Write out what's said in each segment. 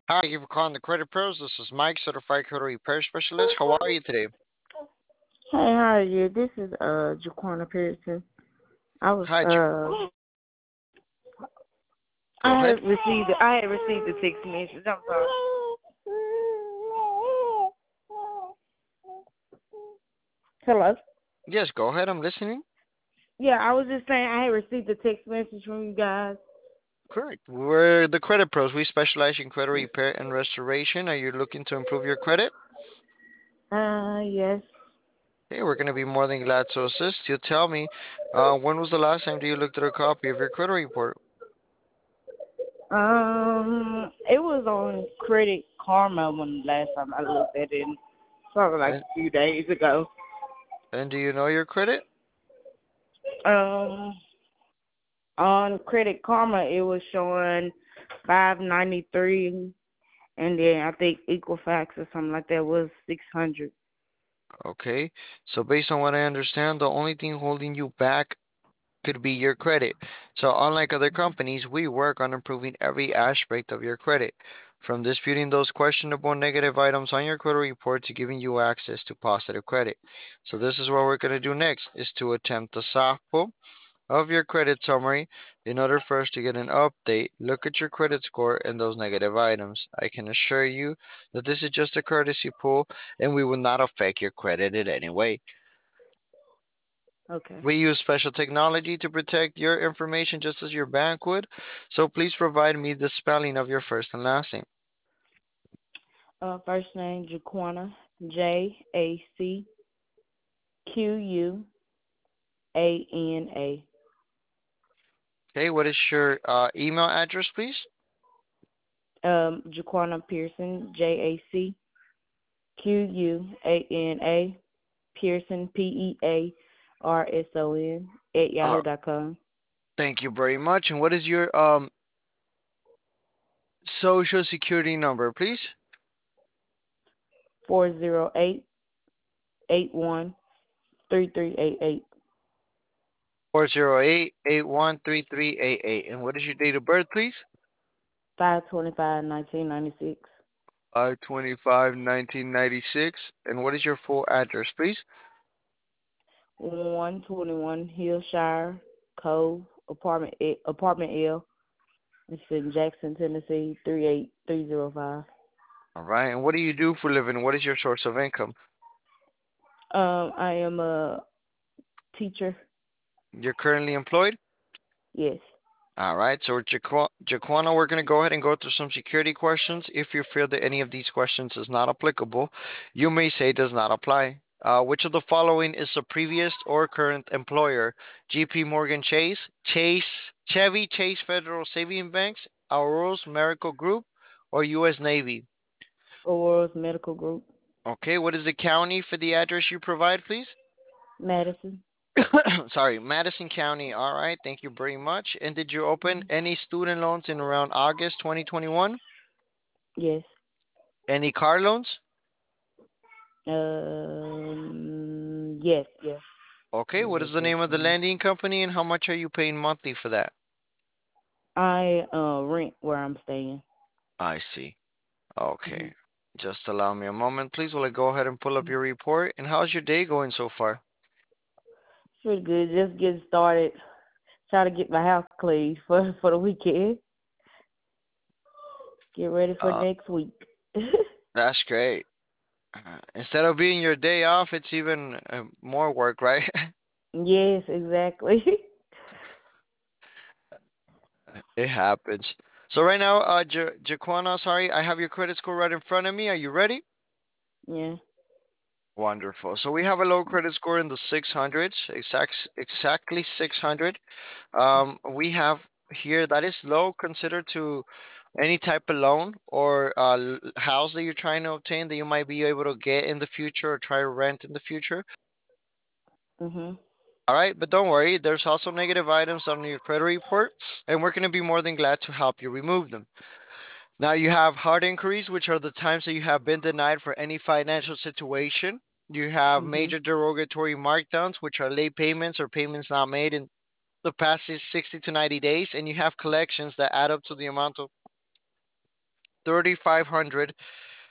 Hi, thank you for calling the Credit Pros. This is Mike, certified credit repair specialist. How are you today? Hey, how are you? This is Jaquana Pearson. I was Hi, go I ahead. had received the text message. I'm sorry. Hello. Yes, go ahead. I'm listening. Yeah, I was just saying I had received a text message from you guys. Correct. We're the Credit Pros. We specialize in credit repair and restoration. Are you looking to improve your credit? Yes. Hey, we're going to be more than glad to assist. You tell me, when was the last time you looked at a copy of your credit report? It was on Credit Karma when last time I looked at it. Probably like And, a few days ago. and do you know your credit? Um, on Credit Karma, it was showing 593. And then I think Equifax or something like that was 600. Okay. So based on what I understand, the only thing holding you back could be your credit. So, unlike other companies, we work on improving every aspect of your credit, from disputing those questionable negative items on your credit report to giving you access to positive credit. So, this is what we're going to do next is to attempt a soft pull of your credit summary. In order for us to get an update, look at your credit score and those negative items. I can assure you that this is just a courtesy pull and we will not affect your credit in any way. Okay. We use special technology to protect your information just as your bank would. So please provide me the spelling of your first and last name. First name Jaquana, Jacquana. Okay, what is your email address, please? Jaquana Pearson, Jacquana, Pearson, Pearson at Uh, yahoo.com. Thank you very much. And what is your social security number, please? 408-81-3388. 408-813388. And what is your date of birth, please? 525-1996. 5/25/1996. And what is your full address, please? 121 Hillshire Cove, apartment L. It's in Jackson, Tennessee, 38305. All right. And what do you do for a living? What is your source of income? I am a teacher. You're currently employed? Yes. All right, so Jaquana, we're going to go ahead and go through some security questions. If you feel that any of these questions is not applicable, you may say does not apply. Which of the following is a previous or current employer? JP Morgan Chase, Chevy Chase Federal Saving Banks, Aurora Medical Group, or U.S. Navy? Aurora Medical Group. Okay, what is the county for the address you provide, please? Madison. Sorry, Madison County. All right, thank you very much. And did you open any student loans in around August 2021? Yes. Any car loans? Yes, yes. Okay, what Yes, is the yes. name of the Mhm. lending company and how much are you paying monthly for that? I rent where I'm staying. I see. Hmm. Okay. Just allow me a moment, please, while I go ahead and pull up your report. And how's your day going so far? Pretty good. Just getting started. Try to get my house clean for the weekend. Get ready for Uh, next week. that's great. Instead of being your day off, it's even more work, right? Yes, exactly. It happens. So right now, Jaquana, sorry, I have your credit score right in front of me. Are you ready? Yeah. Wonderful. So we have a low credit score in the 600s, exactly 600. We have here that is low considered to any type of loan or house that you're trying to obtain that you might be able to get in the future or try to rent in the future. Mhm. All right, but don't worry, there's also negative items on your credit report, and we're going to be more than glad to help you remove them. Now you have hard inquiries, which are the times that you have been denied for any financial situation. You have Mhm. major derogatory markdowns, which are late payments or payments not made in the past 60 to 90 days, and you have collections that add up to the amount of 3,500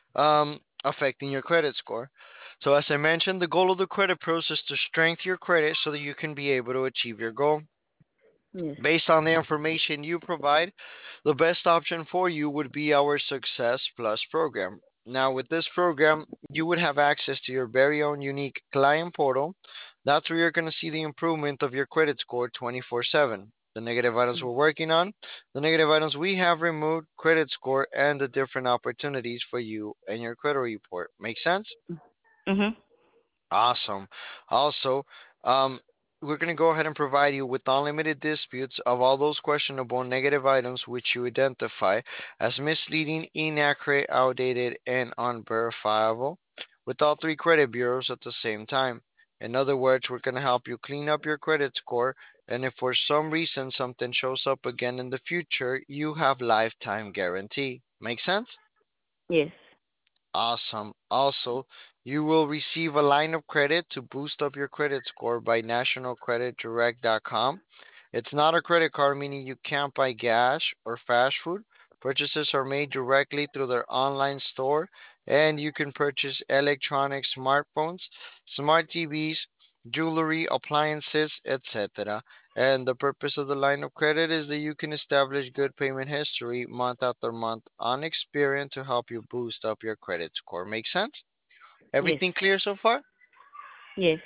affecting your credit score. So, as I mentioned, the goal of the credit pros is to strengthen your credit so that you can be able to achieve your goal. Yes. Based on the information you provide, the best option for you would be our Success Plus program. Now, with this program, you would have access to your very own unique client portal. That's where you're going to see the improvement of your credit score 24/7. The negative items we're working on, the negative items we have removed, credit score, and the different opportunities for you and your credit report. Make sense? Mhm. Awesome. Also, um, we're going to go ahead and provide you with unlimited disputes of all those questionable negative items which you identify as misleading, inaccurate, outdated, and unverifiable with all three credit bureaus at the same time. In other words, we're going to help you clean up your credit score, and if for some reason something shows up again in the future, you have lifetime guarantee. Make sense? Yes. Awesome. Also, you will receive a line of credit to boost up your credit score by nationalcreditdirect.com. It's not a credit card, meaning you can't buy gas or fast food. Purchases are made directly through their online store, and you can purchase electronic smartphones, smart TVs, jewelry, appliances, etc. And the purpose of the line of credit is that you can establish good payment history month after month on Experian to help you boost up your credit score. Make sense? Yes. Everything clear so far? Yes.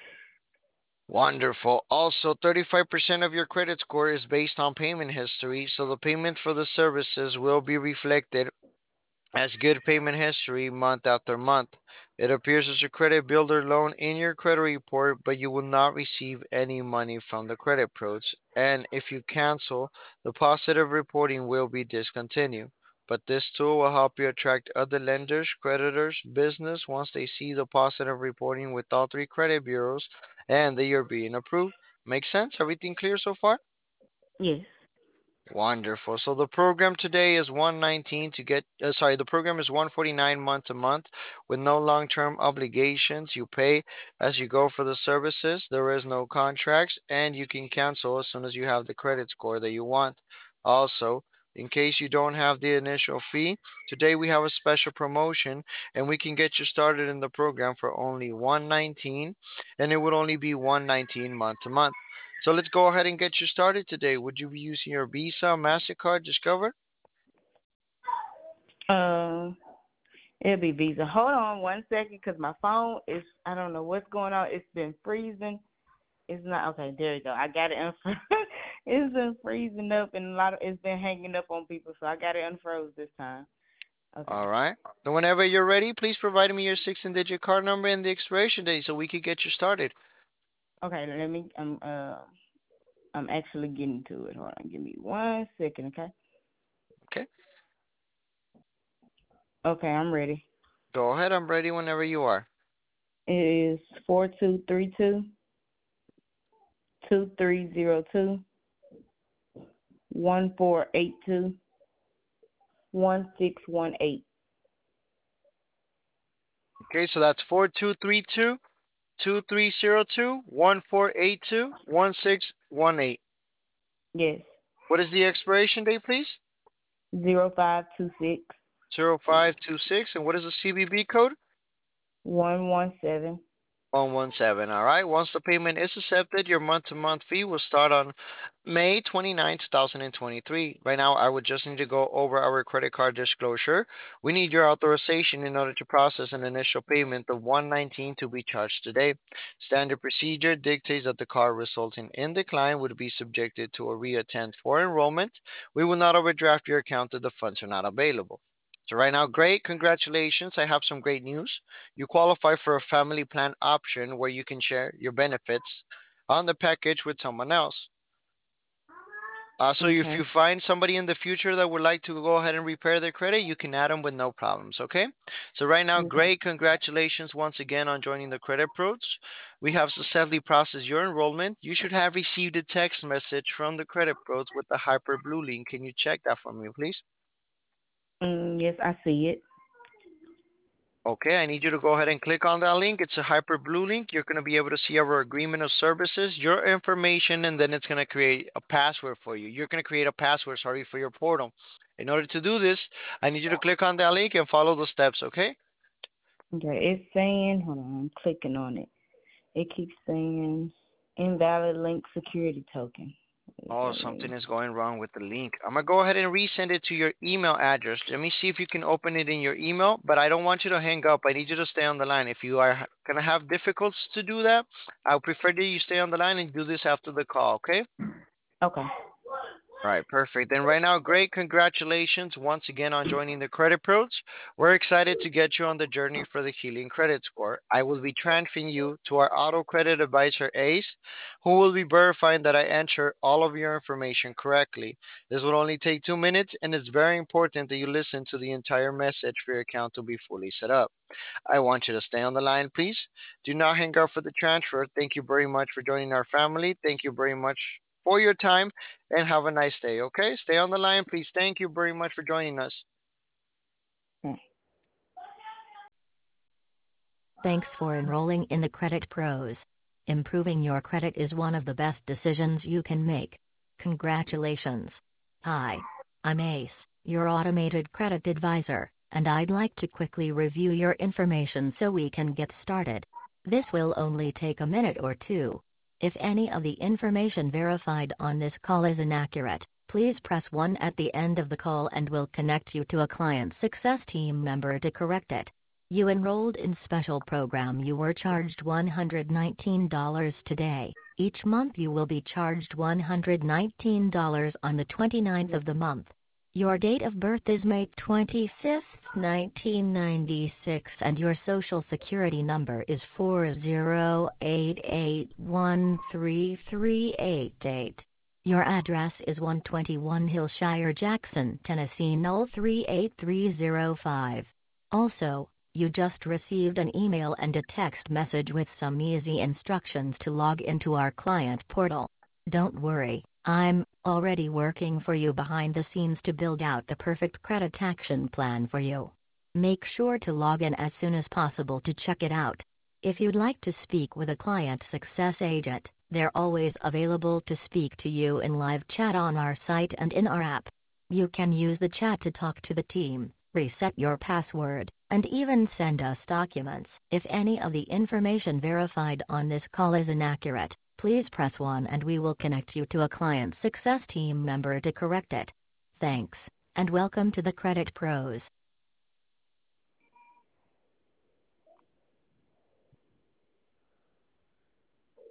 Wonderful. Also, 35% of your credit score is based on payment history, so the payment for the services will be reflected as good payment history month after month. It appears as a credit builder loan in your credit report, but you will not receive any money from the credit pros. And if you cancel, the positive reporting will be discontinued. But this tool will help you attract other lenders, creditors, business once they see the positive reporting with all three credit bureaus and that you're being approved. Make sense? Everything clear so far? Yes. Wonderful. So the program today is 119 to get sorry, the program is 149 month to month with no long-term obligations. You pay as you go for the services. There is no contracts and you can cancel as soon as you have the credit score that you want. Also, in case you don't have the initial fee, today we have a special promotion and we can get you started in the program for only 119 and it would only be 119 month to month. So let's go ahead and get you started today. Would you be using your Visa, MasterCard, Discover? Um, it'll be Visa. Hold on 1 second, cause my phone is. I don't know what's going on. It's been freezing. It's not okay. There you go. I got it. It's been freezing up, and it's been hanging up on people. So I got it unfroze this time. Okay. All right. So whenever you're ready, please provide me your 16-digit card number and the expiration date so we could get you started. Okay. Let me. I'm actually getting to it. Hold on. Give me 1 second. Okay. Okay. Okay. I'm ready. Go ahead. I'm ready whenever you are. It is 4232-2302-1482-1618. Okay, so that's 4232-2302-1482-1618. Yes. What is the expiration date, please? 0526 0526. And what is the CVV code? 117. 117. All right. Once the payment is accepted, your month to month fee will start on May 29, 2023. Right now, I would just need to go over our credit card disclosure. We need your authorization in order to process an initial payment of 119 to be charged today. Standard procedure dictates that the card resulting in decline would be subjected to a reattempt for enrollment. We will not overdraft your account if the funds are not available. So right now, great, congratulations. I have some great news. You qualify for a family plan option where you can share your benefits on the package with someone else. So if Okay. you find somebody in the future that would like to go ahead and repair their credit, you can add them with no problems, okay? So right now, Okay. great, congratulations once again on joining the Credit Pros. We have successfully processed your enrollment. You should have received a text message from the Credit Pros with the Hyper Blue link. Can you check that for me, please? Yes, I see it. Okay, I need you to go ahead and click on that link. It's a hyper blue link. You're going to be able to see our agreement of services, your information, and then it's going to create a password for you. You're going to create a password, sorry, for your portal. In order to do this, I need you to click on that link and follow the steps, okay? Okay, it's saying, hold on, I'm clicking on it. It keeps saying invalid link security token. What does Oh, that something mean? is going wrong with the link. I'm gonna go ahead and resend it to your email address. Let me see if you can open it in your email, but I don't want you to hang up. I need you to stay on the line. If you are gonna have difficulties to do that, I would prefer that you stay on the line and do this after the call, okay? Okay. All right, perfect. And right now, great congratulations once again on joining the Credit Pros. We're excited to get you on the journey for the Healing Credit Score. I will be transferring you to our auto credit advisor, Ace, who will be verifying that I enter all of your information correctly. This will only take 2 minutes, and it's very important that you listen to the entire message for your account to be fully set up. I want you to stay on the line, please. Do not hang up for the transfer. Thank you very much for joining our family. Thank you very much for your time and have a nice day, okay? Stay on the line, please. Thank you very much for joining us. Thanks for enrolling in the Credit Pros. Improving your credit is one of the best decisions you can make. Congratulations. Hi. I'm Ace, your automated credit advisor, and I'd like to quickly review your information so we can get started. This will only take a minute or two. If any of the information verified on this call is inaccurate, please press 1 at the end of the call and we'll connect you to a client success team member to correct it. You enrolled in special program. You were charged $119 today. Each month you will be charged $119 on the 29th of the month. Your date of birth is May 25th, 1996 and your social security number is 4088133388. Your address is 121 Hillshire Jackson, Tennessee 0380305. Also, you just received an email and a text message with some easy instructions to log into our client portal. Don't worry, I'm already working for you behind the scenes to build out the perfect credit action plan for you. Make sure to log in as soon as possible to check it out. If you'd like to speak with a client success agent, they're always available to speak to you in live chat on our site and in our app. You can use the chat to talk to the team, reset your password, and even send us documents. If any of the information verified on this call is inaccurate, please press 1 and we will connect you to a client success team member to correct it. Thanks, and welcome to the Credit Pros.